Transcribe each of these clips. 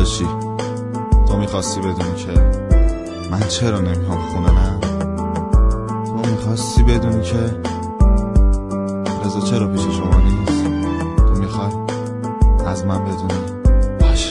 چی؟ تو میخواستی بدونی که من چرا نمیام خونه؟ نه تو میخواستی بدونی که رضا چرا پیش شما نیست؟ تو میخوای از من بدونی؟ باشه.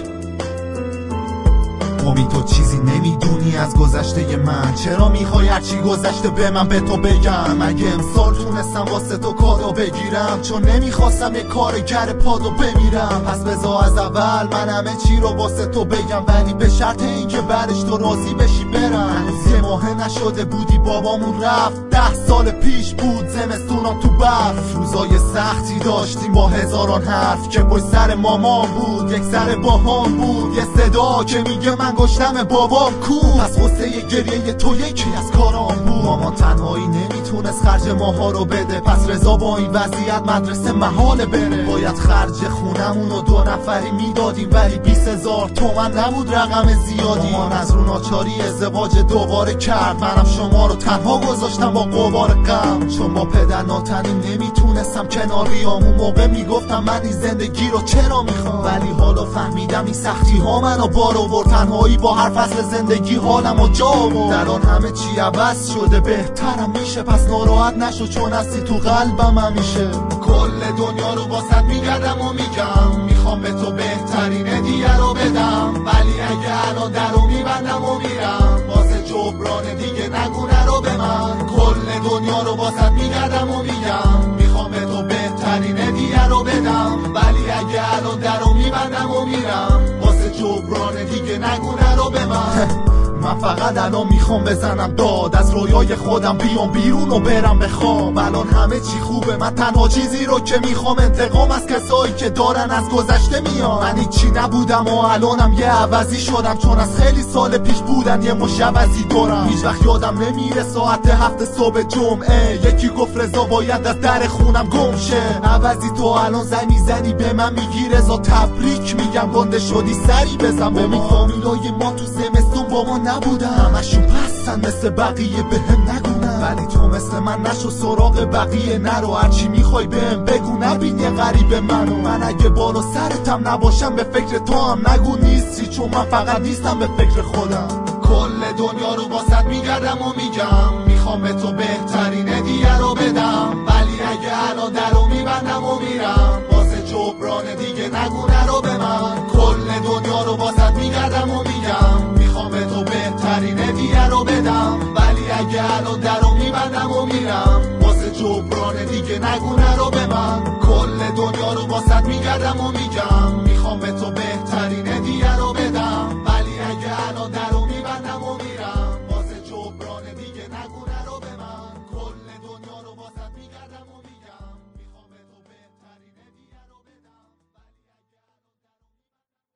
امید تو چیزی نمیدونی از گذشته من، چرا میخوای هرچی گذشته به من به تو بگم؟ اگه امسال تونستم واسه تو کادو بگیرم، چون نمیخواستم یه کارگر پادو بمیرم. پس بذار از اول من همه چی رو واسه تو بگم، ولی به شرط اینکه بعدش تو راضی بشی برم. هنوز یه ماه نشده بودی بابامون رفت، 10 سال پیش بود زمستونا تو برف. روزای سختی داشتیم با هزاران حرف که پشت سر مامان بود، یک سر باهام بود، یه صدا که میگه من گشتم بابام کو. پس واسه گریه تو یکی از کارام بود. مامان تنهایی نمیتونست خرج ماها رو بده، پس رضا با این وضعیت مدرسه محاله بره. باید خرج خونمون رو 2 نفری میدادیم، ولی 20,000 تومن نبود رقم زیادی. مامان از رو ناچاری ازدواج دوباره کرد، منم شما رو تنها گذاشتم با غبار غم. چون با پدر ناتنی نمیتونستم کنار بیام، اون موقع میگفتم من این زندگی رو چرا میخوام، ولی حالا فهمیدم این سختی ها منو بار آورد. تنهایی با هر فصل زندگی حالم و جا آورد. الان همه چی عوض شده، بهترم میشه، پس ناراحت نشو چون هستی تو قلبم همیشه. کل دنیا رو واسط میگردم و میگم میخوام به تو بهترین هدیه رو بدم، ولی اگه الان درو میبندم و میرم واسه جبران دیگه نگونه رو به من. کل دنیا رو واسط میگردم و میگم میخوام به تو بهترین هدیه رو بدم، ولی اگه الان درو میبندم و میرم واسه جبران دیگه نگونه رو به من. من فقط الان میخوام بزنم داد، از رویای خودم بیام بیرون و برم بخوام. الان همه چی خوبه، من تنها چیزی رو که میخوام انتقام از کسایی که دارن از گذشته میان. من هیچی نبودم و الانم یه عوضی شدم، چون از خیلی سال پیش بودن یه مش عوضی دارم. هیچ وقت یادم نمیره ساعت 7 صبح جمعه یکی گفت رضا باید از در خونم گم شه. عوضی تو الان زنگ میزنی به من میگی رضا تبریک، میگم گنده شدی سری بزن به ما. فامیلای ما تو زمستون با ما نبودن، همشون پستن مثل بقیه بهم نگونن، ولی تو مثل من نشو سراغ بقیه نرو. هرچی میخوای بهم بگو، نبین یه غریب منو. من اگه بالا سرتم نباشم به فکر تو هم نگو نیستی، چون من فقط نیستم به فکر خودم. کل دنیا رو واسط میگردم و میگم میخوام به تو بهترین هدیه رو بدم، ولی اگه الان درو میبندم و میرم واسه جبران دیگه نگونه رو به من. کل دنیا رو واسط میگردم و میگم میخوام به تو بهترین هدیه رو بدم، ولی اگه الان درو میبندم و میرم واسه جبران دیگه نگونه رو به من. کل دنیا رو واسط میگردم و میگم میخوام به تو